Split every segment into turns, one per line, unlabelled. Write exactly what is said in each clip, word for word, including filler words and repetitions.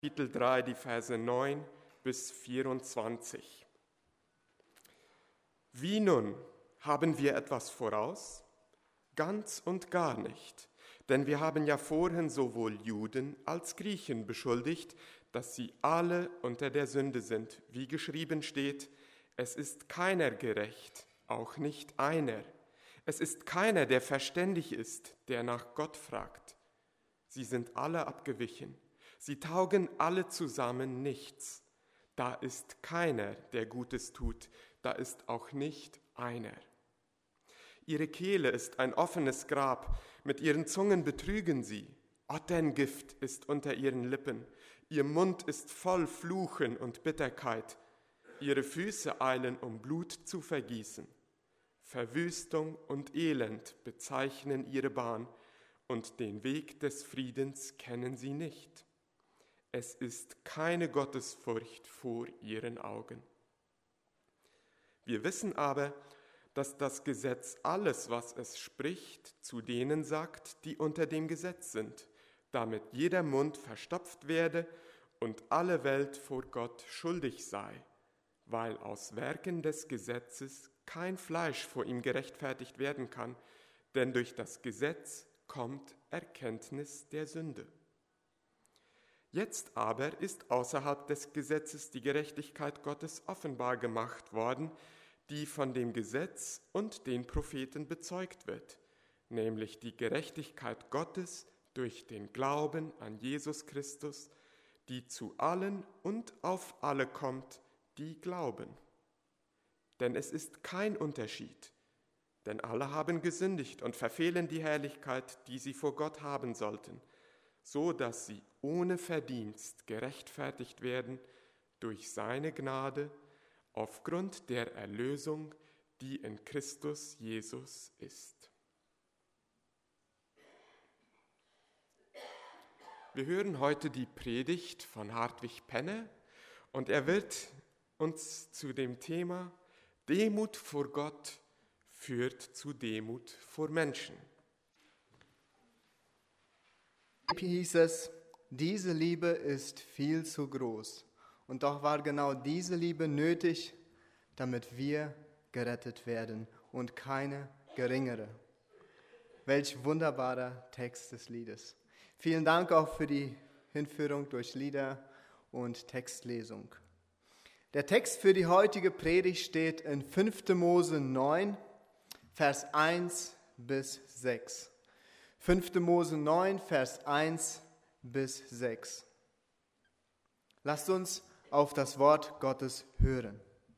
Kapitel drei, die Verse neun bis vierundzwanzig. Wie nun, haben wir etwas voraus? Ganz und gar nicht, denn wir haben ja vorhin sowohl Juden als Griechen beschuldigt, dass sie alle unter der Sünde sind, wie geschrieben steht, es ist keiner gerecht, auch nicht einer. Es ist keiner, der verständig ist, der nach Gott fragt. Sie sind alle abgewichen. Sie taugen alle zusammen nichts. Da ist keiner, der Gutes tut, da ist auch nicht einer. Ihre Kehle ist ein offenes Grab, mit ihren Zungen betrügen sie. Otterngift ist unter ihren Lippen, ihr Mund ist voll Fluchen und Bitterkeit. Ihre Füße eilen, um Blut zu vergießen. Verwüstung und Elend bezeichnen ihre Bahn, und den Weg des Friedens kennen sie nicht. Es ist keine Gottesfurcht vor ihren Augen. Wir wissen aber, dass das Gesetz alles, was es spricht, zu denen sagt, die unter dem Gesetz sind, damit jeder Mund verstopft werde und alle Welt vor Gott schuldig sei, weil aus Werken des Gesetzes kein Fleisch vor ihm gerechtfertigt werden kann, denn durch das Gesetz kommt Erkenntnis der Sünde. Jetzt aber ist außerhalb des Gesetzes die Gerechtigkeit Gottes offenbar gemacht worden, die von dem Gesetz und den Propheten bezeugt wird, nämlich die Gerechtigkeit Gottes durch den Glauben an Jesus Christus, die zu allen und auf alle kommt, die glauben. Denn es ist kein Unterschied, denn alle haben gesündigt und verfehlen die Herrlichkeit, die sie vor Gott haben sollten, so dass sie ohne Verdienst gerechtfertigt werden durch seine Gnade aufgrund der Erlösung, die in Christus Jesus ist. Wir hören heute die Predigt von Hartwig Penne und er wird uns zu dem Thema Demut vor Gott führt zu Demut vor Menschen.
Hieß es, diese Liebe ist viel zu groß. Und doch war genau diese Liebe nötig, damit wir gerettet werden und keine geringere. Welch wunderbarer Text des Liedes. Vielen Dank auch für die Hinführung durch Lieder und Textlesung. Der Text für die heutige Predigt steht in fünfter Mose neun, Vers eins bis sechs. fünfter Mose neun, Vers eins bis sechs. Lasst uns auf das Wort Gottes hören.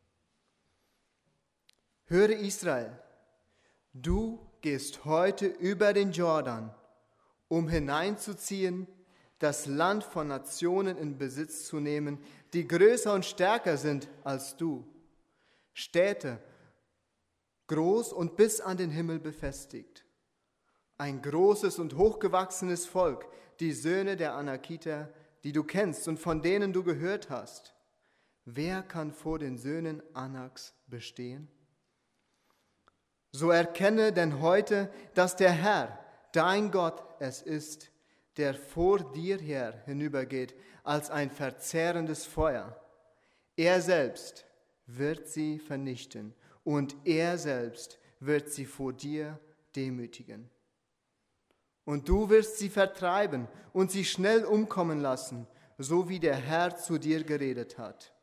Höre Israel, du gehst heute über den Jordan, um hineinzuziehen, das Land von Nationen in Besitz zu nehmen, die größer und stärker sind als du. Städte, groß und bis an den Himmel befestigt. Ein großes und hochgewachsenes Volk, die Söhne der Anakiter, die du kennst und von denen du gehört hast. Wer kann vor den Söhnen Anaks bestehen? So erkenne denn heute, dass der Herr, dein Gott, es ist, der vor dir her hinübergeht als ein verzehrendes Feuer. Er selbst wird sie vernichten und er selbst wird sie vor dir demütigen. Und du wirst sie vertreiben und sie schnell umkommen lassen, so wie der Herr zu dir geredet hat.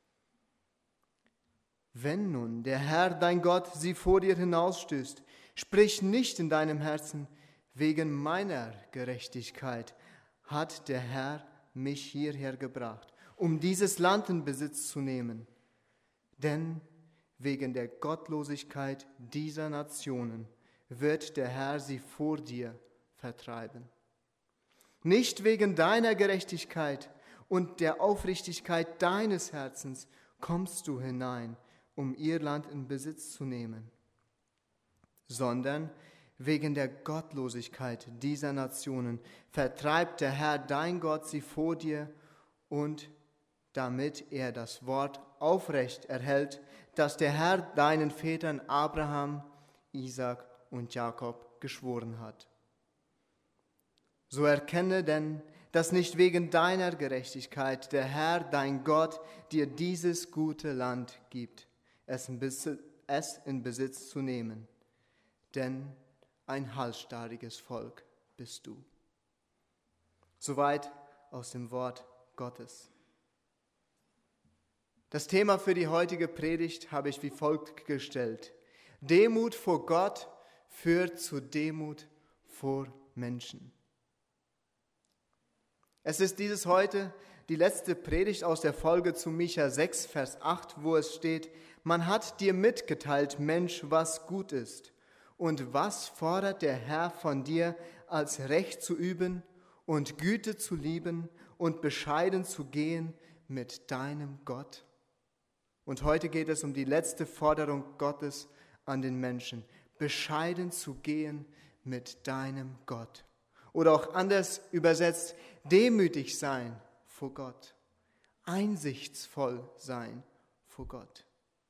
Wenn nun der Herr, dein Gott, sie vor dir hinausstößt, sprich nicht in deinem Herzen, wegen meiner Gerechtigkeit hat der Herr mich hierher gebracht, um dieses Land in Besitz zu nehmen. Denn wegen der Gottlosigkeit dieser Nationen wird der Herr sie vor dir vertreiben. Nicht wegen deiner Gerechtigkeit und der Aufrichtigkeit deines Herzens kommst du hinein, um ihr Land in Besitz zu nehmen, sondern wegen der Gottlosigkeit dieser Nationen vertreibt der Herr, dein Gott, sie vor dir und damit er das Wort aufrecht erhält, das der Herr deinen Vätern Abraham, Isaak und Jakob geschworen hat. So erkenne denn, dass nicht wegen deiner Gerechtigkeit der Herr, dein Gott, dir dieses gute Land gibt, es in Besitz, es in Besitz zu nehmen. Denn ein halsstarriges Volk bist du. Soweit aus dem Wort Gottes. Das Thema für die heutige Predigt habe ich wie folgt gestellt. Demut vor Gott führt zu Demut vor Menschen. Es ist dieses heute die letzte Predigt aus der Folge zu Micha sechs, Vers acht, wo es steht, man hat dir mitgeteilt, Mensch, was gut ist. Und was fordert der Herr von dir, als Recht zu üben und Güte zu lieben und bescheiden zu gehen mit deinem Gott? Und heute geht es um die letzte Forderung Gottes an den Menschen, bescheiden zu gehen mit deinem Gott. Oder auch anders übersetzt, demütig sein vor Gott, einsichtsvoll sein vor Gott.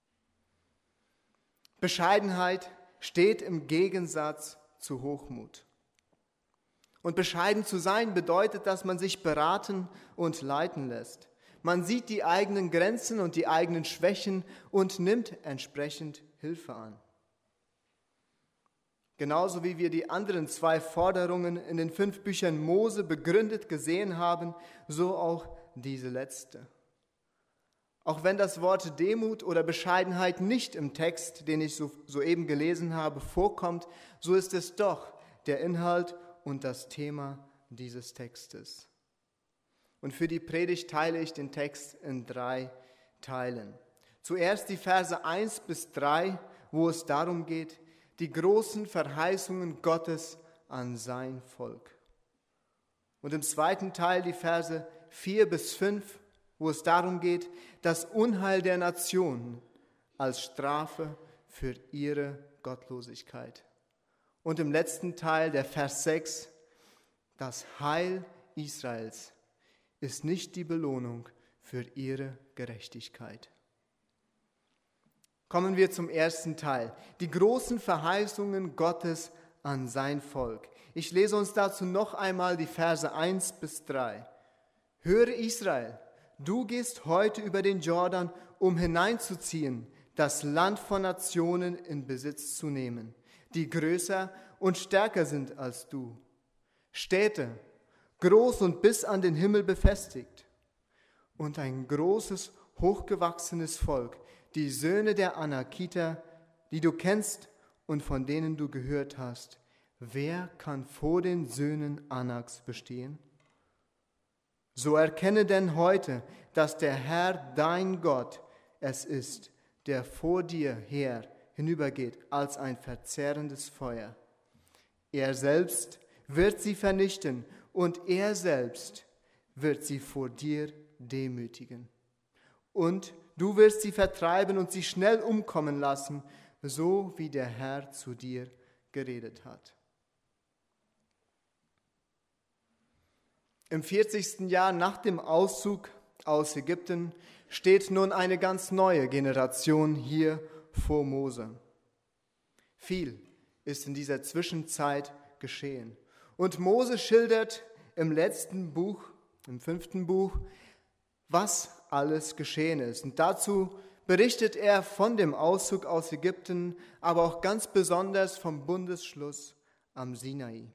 Bescheidenheit steht im Gegensatz zu Hochmut. Und bescheiden zu sein bedeutet, dass man sich beraten und leiten lässt. Man sieht die eigenen Grenzen und die eigenen Schwächen und nimmt entsprechend Hilfe an. Genauso wie wir die anderen zwei Forderungen in den fünf Büchern Mose begründet gesehen haben, so auch diese letzte. Auch wenn das Wort Demut oder Bescheidenheit nicht im Text, den ich so, soeben gelesen habe, vorkommt, so ist es doch der Inhalt und das Thema dieses Textes. Und für die Predigt teile ich den Text in drei Teilen. Zuerst die Verse eins bis drei, wo es darum geht, die großen Verheißungen Gottes an sein Volk. Und im zweiten Teil die Verse vier bis fünf, wo es darum geht, das Unheil der Nationen als Strafe für ihre Gottlosigkeit. Und im letzten Teil, der Vers sechs, das Heil Israels ist nicht die Belohnung für ihre Gerechtigkeit. Kommen wir zum ersten Teil, die großen Verheißungen Gottes an sein Volk. Ich lese uns dazu noch einmal die Verse eins bis drei. Höre Israel, du gehst heute über den Jordan, um hineinzuziehen, das Land von Nationen in Besitz zu nehmen, die größer und stärker sind als du. Städte, groß und bis an den Himmel befestigt. Und ein großes, hochgewachsenes Volk, die Söhne der Anakiter, die du kennst und von denen du gehört hast. Wer kann vor den Söhnen Anaks bestehen? So erkenne denn heute, dass der Herr, dein Gott, es ist, der vor dir her hinübergeht als ein verzehrendes Feuer. Er selbst wird sie vernichten und er selbst wird sie vor dir demütigen. Und du wirst sie vertreiben und sie schnell umkommen lassen, so wie der Herr zu dir geredet hat. Im vierzigsten Jahr nach dem Auszug aus Ägypten steht nun eine ganz neue Generation hier vor Mose. Viel ist in dieser Zwischenzeit geschehen. Und Mose schildert im letzten Buch, im fünften Buch, was alles geschehen ist. Und dazu berichtet er von dem Auszug aus Ägypten, aber auch ganz besonders vom Bundesschluss am Sinai.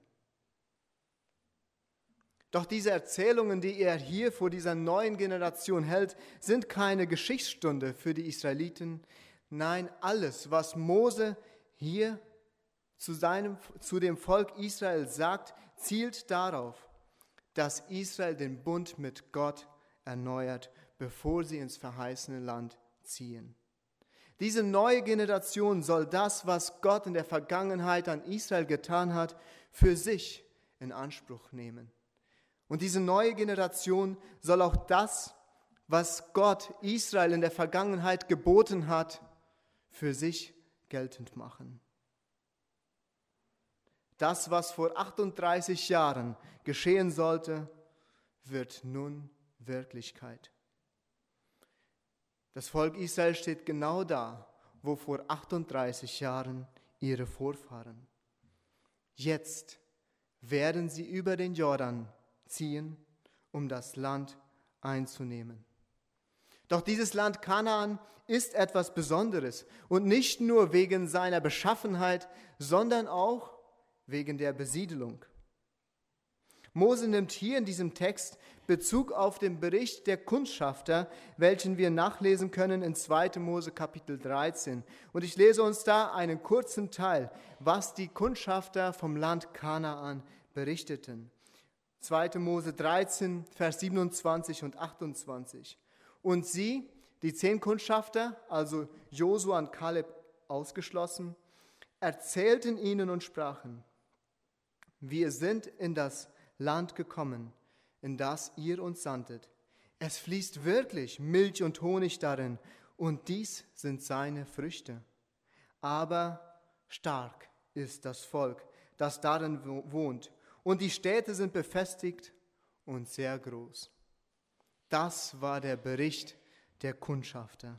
Doch diese Erzählungen, die er hier vor dieser neuen Generation hält, sind keine Geschichtsstunde für die Israeliten. Nein, alles, was Mose hier zu, seinem, zu dem Volk Israel sagt, zielt darauf, dass Israel den Bund mit Gott erneuert, bevor sie ins verheißene Land ziehen. Diese neue Generation soll das, was Gott in der Vergangenheit an Israel getan hat, für sich in Anspruch nehmen. Und diese neue Generation soll auch das, was Gott Israel in der Vergangenheit geboten hat, für sich geltend machen. Das, was vor achtunddreißig Jahren geschehen sollte, wird nun Wirklichkeit. Das Volk Israel steht genau da, wo vor achtunddreißig Jahren ihre Vorfahren. Jetzt werden sie über den Jordan ziehen um das Land einzunehmen. Doch dieses Land Kanaan ist etwas Besonderes und nicht nur wegen seiner Beschaffenheit, sondern auch wegen der Besiedelung. Mose nimmt hier in diesem Text Bezug auf den Bericht der Kundschafter, welchen wir nachlesen können in zweiter Mose Kapitel dreizehn. Und ich lese uns da einen kurzen Teil, was die Kundschafter vom Land Kanaan berichteten. zweiter Mose dreizehn, Vers siebenundzwanzig und achtundzwanzig. Und sie, die zehn Kundschafter, also Josua und Kaleb ausgeschlossen, erzählten ihnen und sprachen: Wir sind in das Land gekommen, in das ihr uns sandtet. Es fließt wirklich Milch und Honig darin, und dies sind seine Früchte. Aber stark ist das Volk, das darin wohnt, und die Städte sind befestigt und sehr groß. Das war der Bericht der Kundschafter.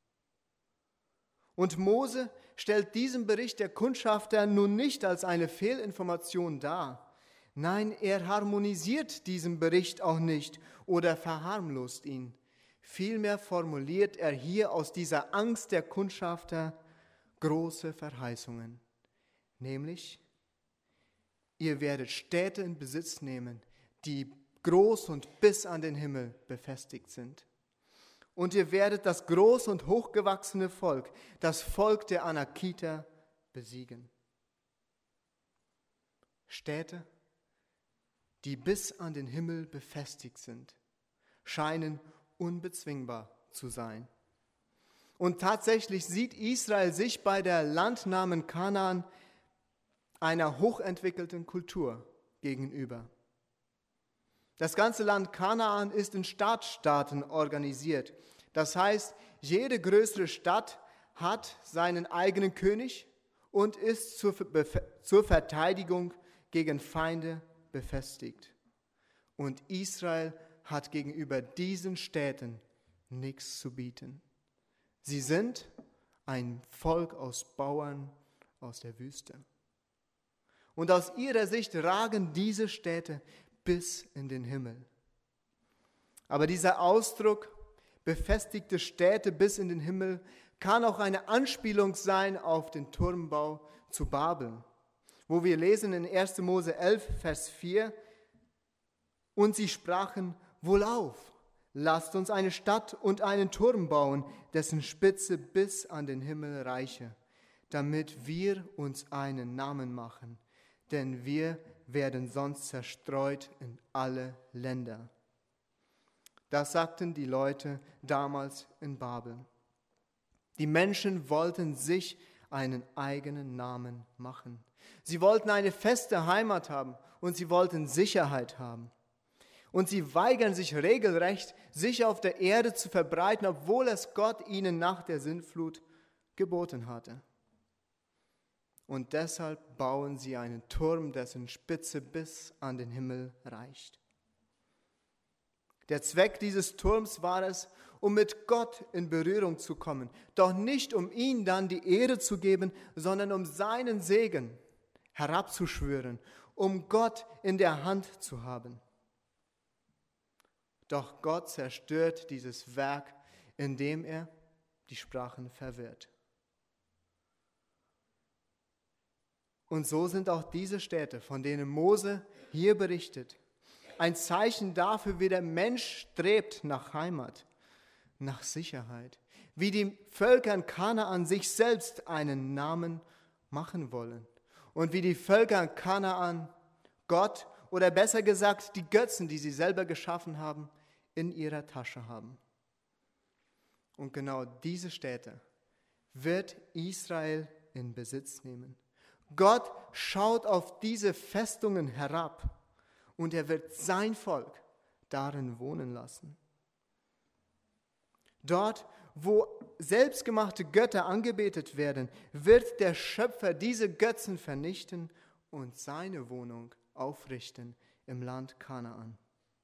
Und Mose stellt diesen Bericht der Kundschafter nun nicht als eine Fehlinformation dar. Nein, er harmonisiert diesen Bericht auch nicht oder verharmlost ihn. Vielmehr formuliert er hier aus dieser Angst der Kundschafter große Verheißungen. Nämlich, ihr werdet Städte in Besitz nehmen, die groß und bis an den Himmel befestigt sind. Und ihr werdet das groß und hochgewachsene Volk, das Volk der Anakiter, besiegen. Städte, die bis an den Himmel befestigt sind, scheinen unbezwingbar zu sein. Und tatsächlich sieht Israel sich bei der Landnahme Kanaan einer hochentwickelten Kultur gegenüber. Das ganze Land Kanaan ist in Stadtstaaten organisiert. Das heißt, jede größere Stadt hat seinen eigenen König und ist zur, zur Verteidigung gegen Feinde befestigt. Und Israel hat gegenüber diesen Städten nichts zu bieten. Sie sind ein Volk aus Bauern aus der Wüste. Und aus ihrer Sicht ragen diese Städte bis in den Himmel. Aber dieser Ausdruck, befestigte Städte bis in den Himmel, kann auch eine Anspielung sein auf den Turmbau zu Babel, wo wir lesen in erster Mose elf, Vers vier, und sie sprachen: Wohlauf, lasst uns eine Stadt und einen Turm bauen, dessen Spitze bis an den Himmel reiche, damit wir uns einen Namen machen, denn wir werden sonst zerstreut in alle Länder. Das sagten die Leute damals in Babel. Die Menschen wollten sich einen eigenen Namen machen. Sie wollten eine feste Heimat haben und sie wollten Sicherheit haben. Und sie weigern sich regelrecht, sich auf der Erde zu verbreiten, obwohl es Gott ihnen nach der Sintflut geboten hatte. Und deshalb bauen sie einen Turm, dessen Spitze bis an den Himmel reicht. Der Zweck dieses Turms war es, um mit Gott in Berührung zu kommen, doch nicht um ihm dann die Ehre zu geben, sondern um seinen Segen herabzuschwören, um Gott in der Hand zu haben. Doch Gott zerstört dieses Werk, indem er die Sprachen verwirrt. Und so sind auch diese Städte, von denen Mose hier berichtet, ein Zeichen dafür, wie der Mensch strebt nach Heimat, nach Sicherheit, wie die Völker in Kanaan sich selbst einen Namen machen wollen und wie die Völker in Kanaan Gott oder besser gesagt die Götzen, die sie selber geschaffen haben, in ihrer Tasche haben. Und genau diese Städte wird Israel in Besitz nehmen. Gott schaut auf diese Festungen herab und er wird sein Volk darin wohnen lassen. Dort, wo selbstgemachte Götter angebetet werden, wird der Schöpfer diese Götzen vernichten und seine Wohnung aufrichten im Land Kanaan.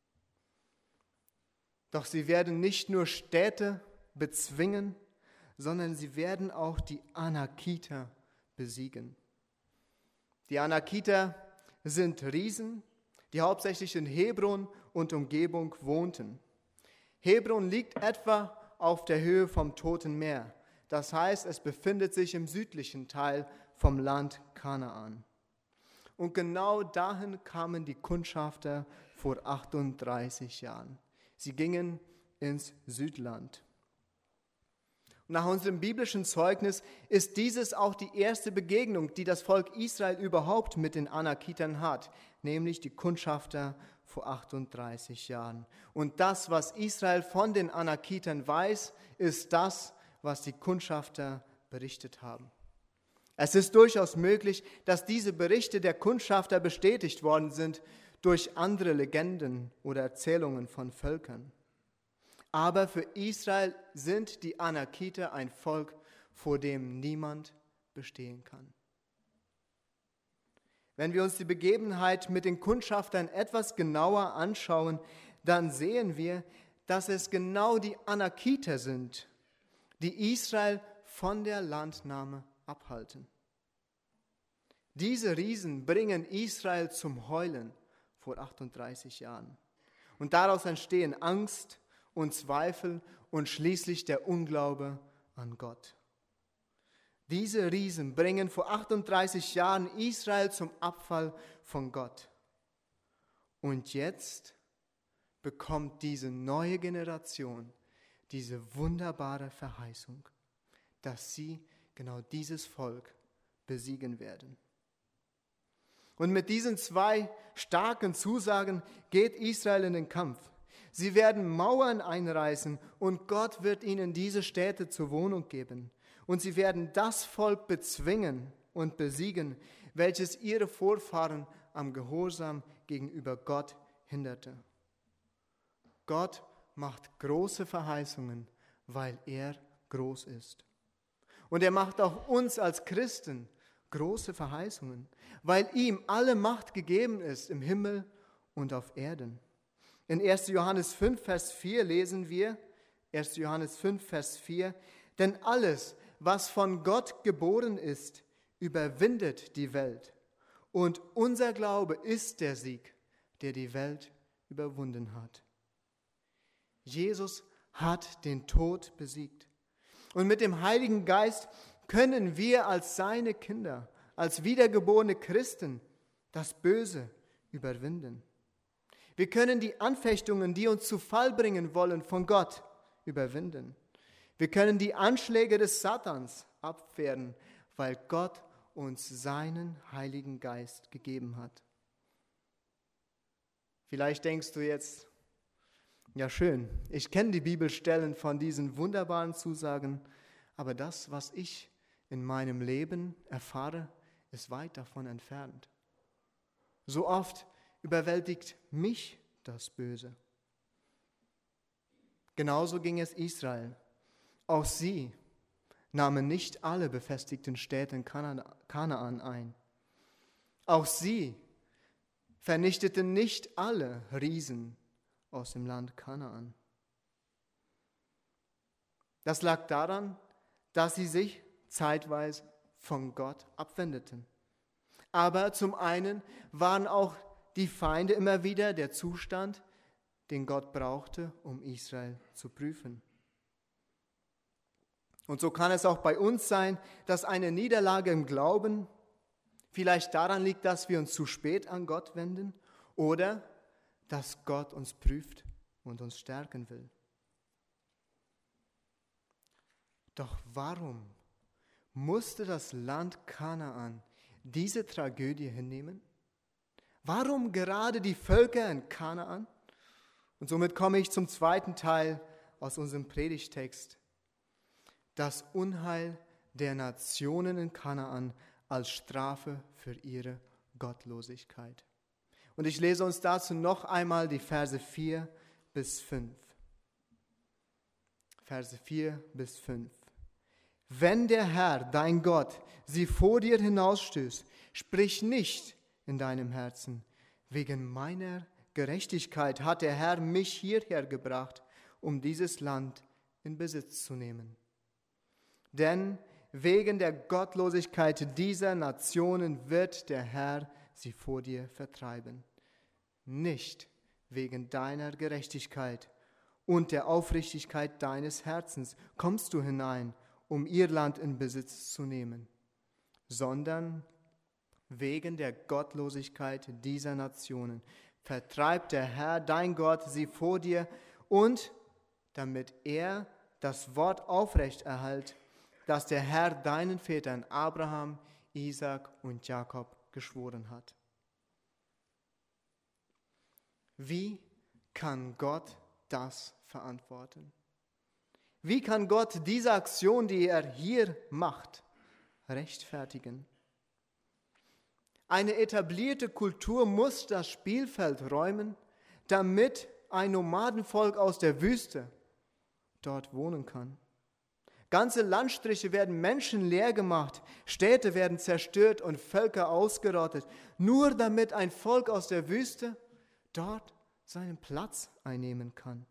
Doch sie werden nicht nur Städte bezwingen, sondern sie werden auch die Anakiter besiegen. Die Anakiter sind Riesen, die hauptsächlich in Hebron und Umgebung wohnten. Hebron liegt etwa auf der Höhe vom Toten Meer. Das heißt, es befindet sich im südlichen Teil vom Land Kanaan. Und genau dahin kamen die Kundschafter vor achtunddreißig Jahren. Sie gingen ins Südland. Nach unserem biblischen Zeugnis ist dieses auch die erste Begegnung, die das Volk Israel überhaupt mit den Anakitern hat, nämlich die Kundschafter vor achtunddreißig Jahren. Und das, was Israel von den Anakitern weiß, ist das, was die Kundschafter berichtet haben. Es ist durchaus möglich, dass diese Berichte der Kundschafter bestätigt worden sind durch andere Legenden oder Erzählungen von Völkern. Aber für Israel sind die Anakiter ein Volk, vor dem niemand bestehen kann. Wenn wir uns die Begebenheit mit den Kundschaftern etwas genauer anschauen, dann sehen wir, dass es genau die Anakiter sind, die Israel von der Landnahme abhalten. Diese Riesen bringen Israel zum Heulen vor achtunddreißig Jahren. Und daraus entstehen Angst und Zweifel und schließlich der Unglaube an Gott. Diese Riesen bringen vor achtunddreißig Jahren Israel zum Abfall von Gott. Und jetzt bekommt diese neue Generation diese wunderbare Verheißung, dass sie genau dieses Volk besiegen werden. Und mit diesen zwei starken Zusagen geht Israel in den Kampf. Sie werden Mauern einreißen und Gott wird ihnen diese Städte zur Wohnung geben. Und sie werden das Volk bezwingen und besiegen, welches ihre Vorfahren am Gehorsam gegenüber Gott hinderte. Gott macht große Verheißungen, weil er groß ist. Und er macht auch uns als Christen große Verheißungen, weil ihm alle Macht gegeben ist im Himmel und auf Erden. In erster Johannes fünf, Vers vier lesen wir, erster Johannes fünf, Vers vier, denn alles, was von Gott geboren ist, überwindet die Welt. Und unser Glaube ist der Sieg, der die Welt überwunden hat. Jesus hat den Tod besiegt. Und mit dem Heiligen Geist können wir als seine Kinder, als wiedergeborene Christen, das Böse überwinden. Wir können die Anfechtungen, die uns zu Fall bringen wollen, von Gott überwinden. Wir können die Anschläge des Satans abwehren, weil Gott uns seinen Heiligen Geist gegeben hat. Vielleicht denkst du jetzt, ja schön, ich kenne die Bibelstellen von diesen wunderbaren Zusagen, aber das, was ich in meinem Leben erfahre, ist weit davon entfernt. So oft überwältigt mich das Böse. Genauso ging es Israel. Auch sie nahmen nicht alle befestigten Städte in Kanaan ein. Auch sie vernichteten nicht alle Riesen aus dem Land Kanaan. Das lag daran, dass sie sich zeitweise von Gott abwendeten. Aber zum einen waren auch die Feinde immer wieder der Zustand, den Gott brauchte, um Israel zu prüfen. Und so kann es auch bei uns sein, dass eine Niederlage im Glauben vielleicht daran liegt, dass wir uns zu spät an Gott wenden oder dass Gott uns prüft und uns stärken will. Doch warum musste das Land Kanaan diese Tragödie hinnehmen? Warum gerade die Völker in Kanaan? Und somit komme ich zum zweiten Teil aus unserem Predigtext. Das Unheil der Nationen in Kanaan als Strafe für ihre Gottlosigkeit. Und ich lese uns dazu noch einmal die Verse vier bis fünf. Verse vier bis fünf. Wenn der Herr, dein Gott, sie vor dir hinausstößt, sprich nicht in deinem Herzen, wegen meiner Gerechtigkeit hat der Herr mich hierher gebracht, um dieses Land in Besitz zu nehmen. Denn wegen der Gottlosigkeit dieser Nationen wird der Herr sie vor dir vertreiben. nicht wegen deiner Gerechtigkeit und der Aufrichtigkeit deines Herzens kommst du hinein, um ihr Land in Besitz zu nehmen, sondern wegen der Gottlosigkeit dieser Nationen vertreibt der Herr, dein Gott, sie vor dir, und damit er das Wort aufrechterhält, das der Herr deinen Vätern Abraham, Isaak und Jakob geschworen hat. Wie kann Gott das verantworten? Wie kann Gott diese Aktion, die er hier macht, rechtfertigen? Eine etablierte Kultur muss das Spielfeld räumen, damit ein Nomadenvolk aus der Wüste dort wohnen kann. Ganze Landstriche werden menschenleer gemacht, Städte werden zerstört und Völker ausgerottet, nur damit ein Volk aus der Wüste dort seinen Platz einnehmen kann.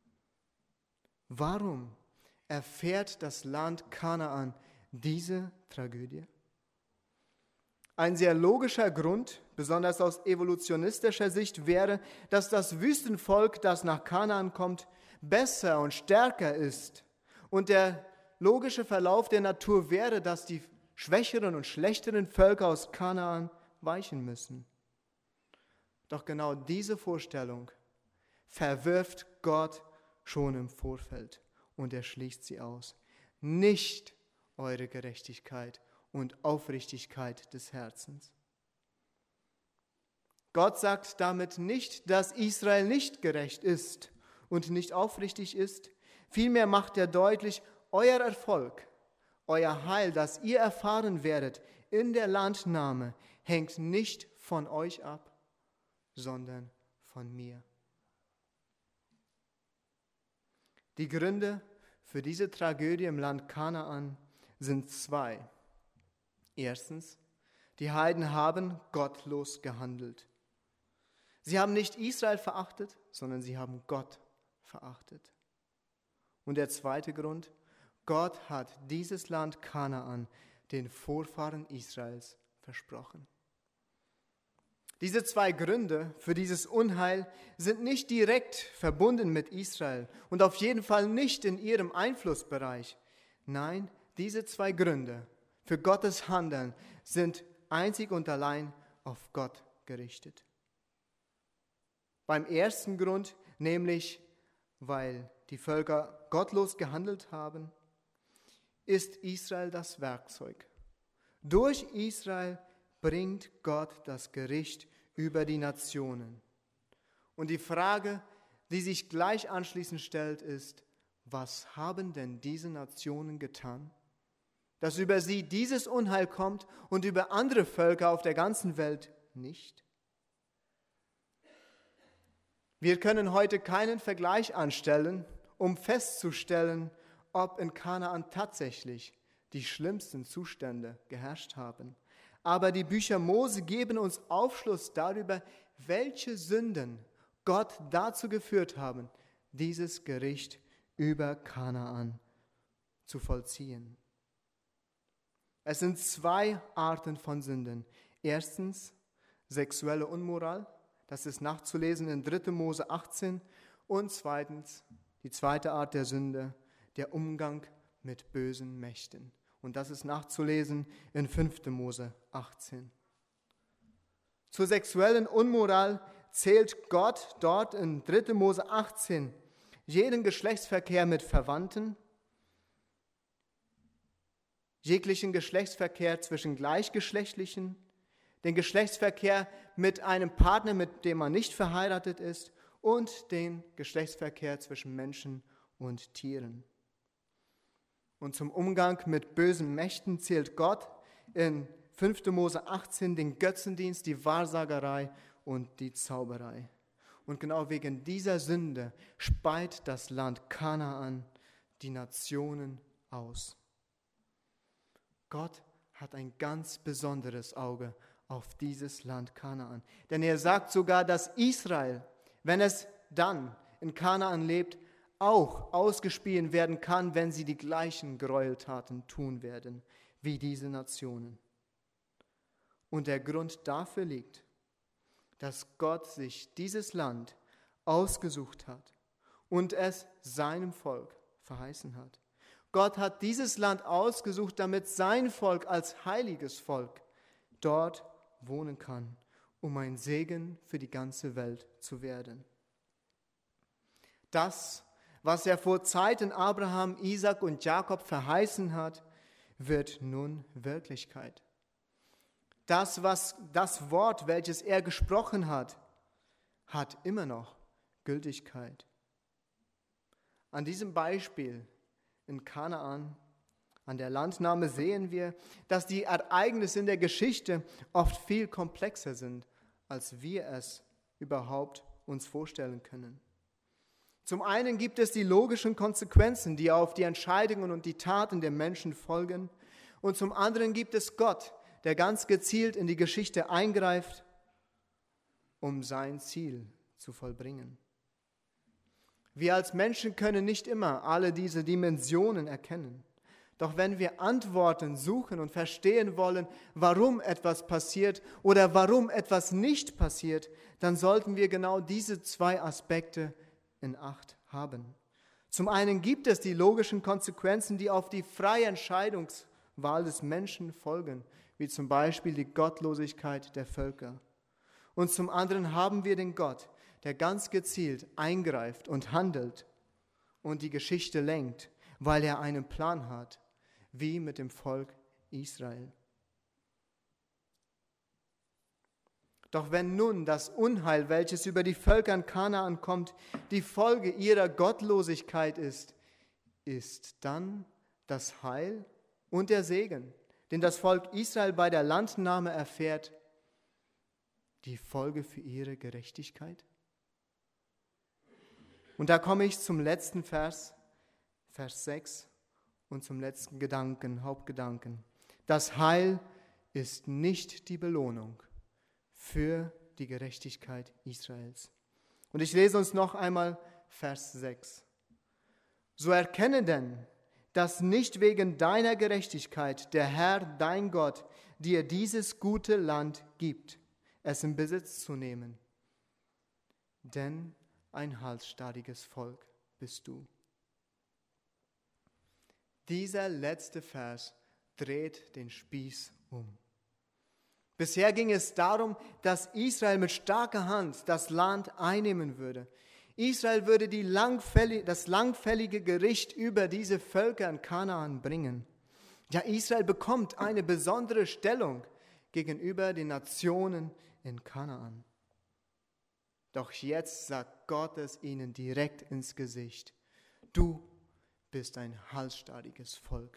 Warum erfährt das Land Kanaan diese Tragödie? Ein sehr logischer Grund, besonders aus evolutionistischer Sicht, wäre, dass das Wüstenvolk, das nach Kanaan kommt, besser und stärker ist. Und der logische Verlauf der Natur wäre, dass die schwächeren und schlechteren Völker aus Kanaan weichen müssen. Doch genau diese Vorstellung verwirft Gott schon im Vorfeld und er schließt sie aus. Nicht eure Gerechtigkeit und Aufrichtigkeit des Herzens. Gott sagt damit nicht, dass Israel nicht gerecht ist und nicht aufrichtig ist. Vielmehr macht er deutlich, euer Erfolg, euer Heil, das ihr erfahren werdet in der Landnahme, hängt nicht von euch ab, sondern von mir. Die Gründe für diese Tragödie im Land Kanaan sind zwei. Erstens, die Heiden haben gottlos gehandelt. Sie haben nicht Israel verachtet, sondern sie haben Gott verachtet. Und der zweite Grund, Gott hat dieses Land Kanaan den Vorfahren Israels versprochen. Diese zwei Gründe für dieses Unheil sind nicht direkt verbunden mit Israel und auf jeden Fall nicht in ihrem Einflussbereich. Nein, diese zwei Gründe für Gottes Handeln sind einzig und allein auf Gott gerichtet. Beim ersten Grund, nämlich weil die Völker gottlos gehandelt haben, ist Israel das Werkzeug. Durch Israel bringt Gott das Gericht über die Nationen. Und die Frage, die sich gleich anschließend stellt, ist, was haben denn diese Nationen getan, dass über sie dieses Unheil kommt und über andere Völker auf der ganzen Welt nicht? Wir können heute keinen Vergleich anstellen, um festzustellen, ob in Kanaan tatsächlich die schlimmsten Zustände geherrscht haben. Aber die Bücher Mose geben uns Aufschluss darüber, welche Sünden Gott dazu geführt haben, dieses Gericht über Kanaan zu vollziehen. Es sind zwei Arten von Sünden. Erstens sexuelle Unmoral, das ist nachzulesen in dritter Mose achtzehn. Und zweitens die zweite Art der Sünde, der Umgang mit bösen Mächten. Und das ist nachzulesen in fünfter Mose achtzehn. Zur sexuellen Unmoral zählt Gott dort in dritter Mose achtzehn jeden Geschlechtsverkehr mit Verwandten, jeglichen Geschlechtsverkehr zwischen Gleichgeschlechtlichen, den Geschlechtsverkehr mit einem Partner, mit dem man nicht verheiratet ist, und den Geschlechtsverkehr zwischen Menschen und Tieren. Und zum Umgang mit bösen Mächten zählt Gott in fünfter Mose achtzehn den Götzendienst, die Wahrsagerei und die Zauberei. Und genau wegen dieser Sünde speit das Land Kanaan die Nationen aus. Gott hat ein ganz besonderes Auge auf dieses Land Kanaan. Denn er sagt sogar, dass Israel, wenn es dann in Kanaan lebt, auch ausgespien werden kann, wenn sie die gleichen Gräueltaten tun werden wie diese Nationen. Und der Grund dafür liegt dass Gott sich dieses Land ausgesucht hat und es seinem Volk verheißen hat. Gott hat dieses Land ausgesucht, damit sein Volk als heiliges Volk dort wohnen kann, um ein Segen für die ganze Welt zu werden. Das, was er vor Zeiten Abraham, Isaak und Jakob verheißen hat, wird nun Wirklichkeit. Das, was, das Wort, welches er gesprochen hat, hat immer noch Gültigkeit. An diesem Beispiel in Kanaan, an der Landnahme, sehen wir, dass die Ereignisse in der Geschichte oft viel komplexer sind, als wir es überhaupt uns vorstellen können. Zum einen gibt es die logischen Konsequenzen, die auf die Entscheidungen und die Taten der Menschen folgen. Und zum anderen gibt es Gott, der ganz gezielt in die Geschichte eingreift, um sein Ziel zu vollbringen. Wir als Menschen können nicht immer alle diese Dimensionen erkennen. Doch wenn wir Antworten suchen und verstehen wollen, warum etwas passiert oder warum etwas nicht passiert, dann sollten wir genau diese zwei Aspekte in Acht haben. Zum einen gibt es die logischen Konsequenzen, die auf die freie Entscheidungswahl des Menschen folgen, wie zum Beispiel die Gottlosigkeit der Völker. Und zum anderen haben wir den Gott, der ganz gezielt eingreift und handelt und die Geschichte lenkt, weil er einen Plan hat, wie mit dem Volk Israel. Doch wenn nun das Unheil, welches über die Völker in Kanaan kommt, die Folge ihrer Gottlosigkeit ist, ist dann das Heil und der Segen, den das Volk Israel bei der Landnahme erfährt, die Folge für ihre Gerechtigkeit? Und da komme ich zum letzten Vers, Vers sechs, und zum letzten Gedanken, Hauptgedanken. Das Heil ist nicht die Belohnung für die Gerechtigkeit Israels. Und ich lese uns noch einmal Vers sechs. So erkenne denn, dass nicht wegen deiner Gerechtigkeit der Herr, dein Gott, dir dieses gute Land gibt, es in Besitz zu nehmen. Denn ein halsstarriges Volk bist du. Dieser letzte Vers dreht den Spieß um. Bisher ging es darum, dass Israel mit starker Hand das Land einnehmen würde. Israel würde die langfällig, das langfällige Gericht über diese Völker in Kanaan bringen. Ja, Israel bekommt eine besondere Stellung gegenüber den Nationen in Kanaan. Doch jetzt sagt Gott es ihnen direkt ins Gesicht. Du bist ein halsstarriges Volk.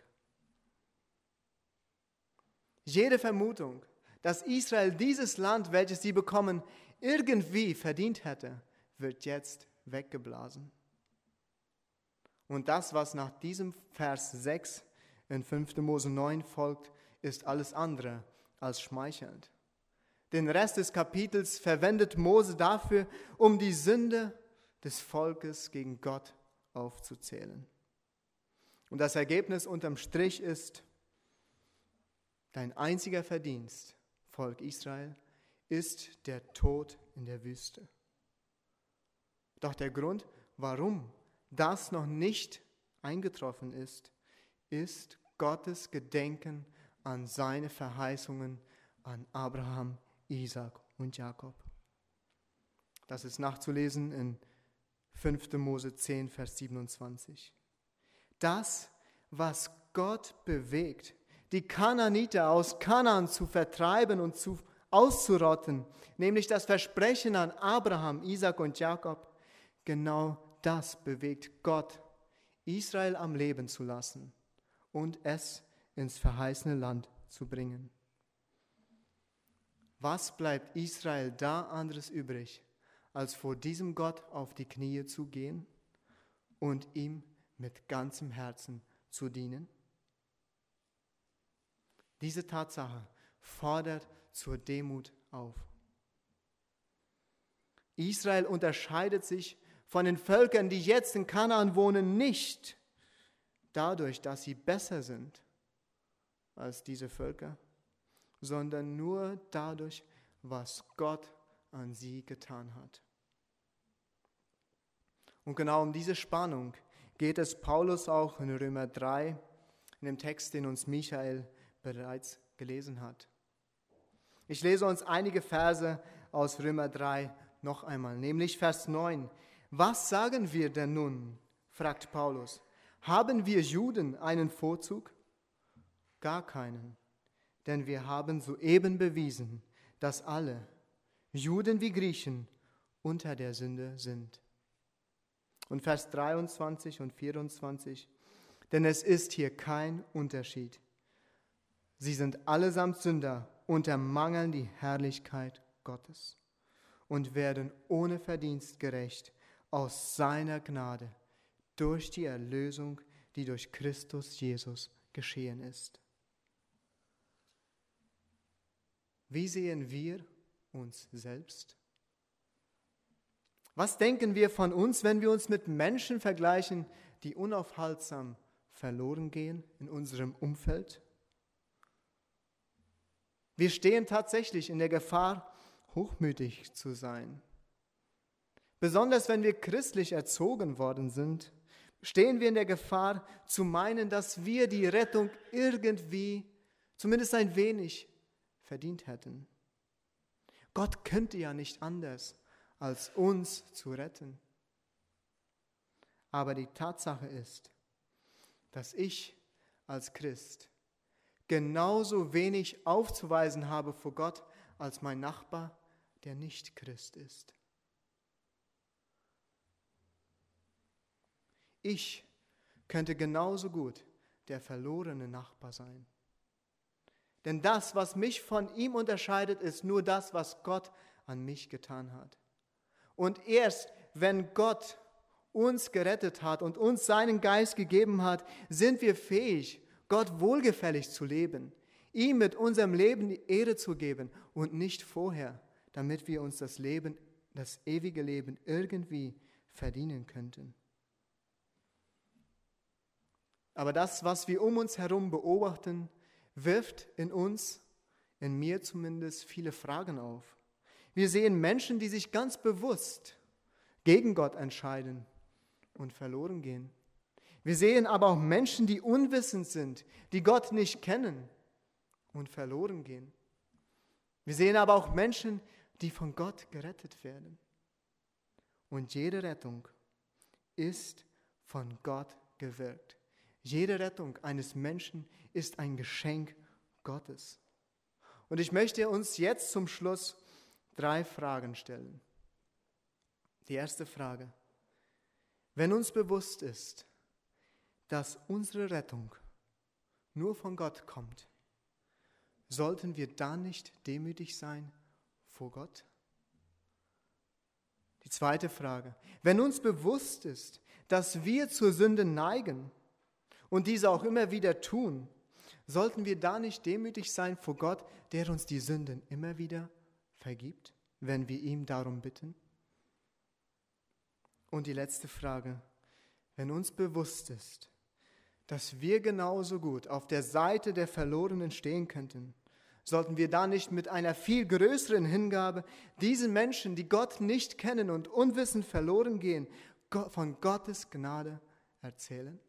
Jede Vermutung, dass Israel dieses Land, welches sie bekommen, irgendwie verdient hätte, wird jetzt weggeblasen. Und das, was nach diesem Vers sechs in fünfter Mose neun folgt, ist alles andere als schmeichelnd. Den Rest des Kapitels verwendet Mose dafür, um die Sünde des Volkes gegen Gott aufzuzählen. Und das Ergebnis unterm Strich ist, dein einziger Verdienst, Volk Israel, ist der Tod in der Wüste. Doch der Grund, warum das noch nicht eingetroffen ist, ist Gottes Gedenken an seine Verheißungen an Abraham, Isaak und Jakob. Das ist nachzulesen in fünfter Mose zehn, Vers siebenundzwanzig. Das, was Gott bewegt, die Kanaaniter aus Kanaan zu vertreiben und zu, auszurotten, nämlich das Versprechen an Abraham, Isaak und Jakob, genau das bewegt Gott, Israel am Leben zu lassen und es ins verheißene Land zu bringen. Was bleibt Israel da anderes übrig, als vor diesem Gott auf die Knie zu gehen und ihm mit ganzem Herzen zu dienen? Diese Tatsache fordert zur Demut auf. Israel unterscheidet sich von den Völkern, die jetzt in Kanaan wohnen, nicht dadurch, dass sie besser sind als diese Völker, sondern nur dadurch, was Gott an sie getan hat. Und genau um diese Spannung geht es Paulus auch in Römer drei, in dem Text, den uns Michael bereits gelesen hat. Ich lese uns einige Verse aus Römer drei noch einmal, nämlich Vers neun. Was sagen wir denn nun? Fragt Paulus. Haben wir Juden einen Vorzug? Gar keinen, denn wir haben soeben bewiesen, dass alle, Juden wie Griechen, unter der Sünde sind. Und Vers dreiundzwanzig und vierundzwanzig, denn es ist hier kein Unterschied. Sie sind allesamt Sünder und ermangeln die Herrlichkeit Gottes und werden ohne Verdienst gerecht aus seiner Gnade durch die Erlösung, die durch Christus Jesus geschehen ist. Wie sehen wir uns selbst? Was denken wir von uns, wenn wir uns mit Menschen vergleichen, die unaufhaltsam verloren gehen in unserem Umfeld? Wir stehen tatsächlich in der Gefahr, hochmütig zu sein. Besonders wenn wir christlich erzogen worden sind, stehen wir in der Gefahr zu meinen, dass wir die Rettung irgendwie, zumindest ein wenig, verdient hätten. Gott könnte ja nicht anders, als uns zu retten. Aber die Tatsache ist, dass ich als Christ genauso wenig aufzuweisen habe vor Gott als mein Nachbar, der nicht Christ ist. Ich könnte genauso gut der verlorene Nachbar sein. Denn das, was mich von ihm unterscheidet, ist nur das, was Gott an mich getan hat. Und erst wenn Gott uns gerettet hat und uns seinen Geist gegeben hat, sind wir fähig, Gott wohlgefällig zu leben, ihm mit unserem Leben die Ehre zu geben und nicht vorher, damit wir uns das Leben, das ewige Leben irgendwie verdienen könnten. Aber das, was wir um uns herum beobachten, wirft in uns, in mir zumindest, viele Fragen auf. Wir sehen Menschen, die sich ganz bewusst gegen Gott entscheiden und verloren gehen. Wir sehen aber auch Menschen, die unwissend sind, die Gott nicht kennen und verloren gehen. Wir sehen aber auch Menschen, die von Gott gerettet werden. Und jede Rettung ist von Gott gewirkt. Jede Rettung eines Menschen ist ein Geschenk Gottes. Und ich möchte uns jetzt zum Schluss drei Fragen stellen. Die erste Frage: Wenn uns bewusst ist, dass unsere Rettung nur von Gott kommt, sollten wir dann nicht demütig sein vor Gott? Die zweite Frage: Wenn uns bewusst ist, dass wir zur Sünde neigen und diese auch immer wieder tun, sollten wir da nicht demütig sein vor Gott, der uns die Sünden immer wieder vergibt, wenn wir ihm darum bitten? Und die letzte Frage: Wenn uns bewusst ist, dass wir genauso gut auf der Seite der Verlorenen stehen könnten, sollten wir da nicht mit einer viel größeren Hingabe diesen Menschen, die Gott nicht kennen und unwissend verloren gehen, von Gottes Gnade erzählen?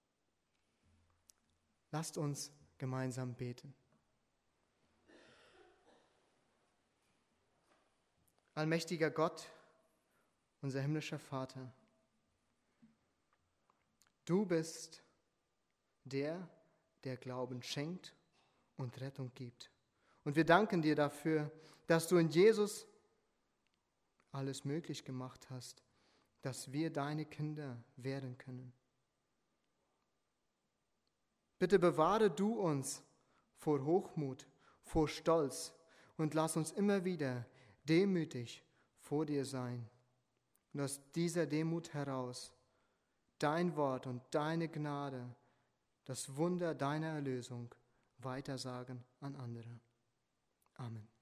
Lasst uns gemeinsam beten. Allmächtiger Gott, unser himmlischer Vater, du bist der, der Glauben schenkt und Rettung gibt. Und wir danken dir dafür, dass du in Jesus alles möglich gemacht hast, dass wir deine Kinder werden können. Bitte bewahre du uns vor Hochmut, vor Stolz und lass uns immer wieder demütig vor dir sein. Und aus dieser Demut heraus dein Wort und deine Gnade, das Wunder deiner Erlösung weitersagen an andere. Amen.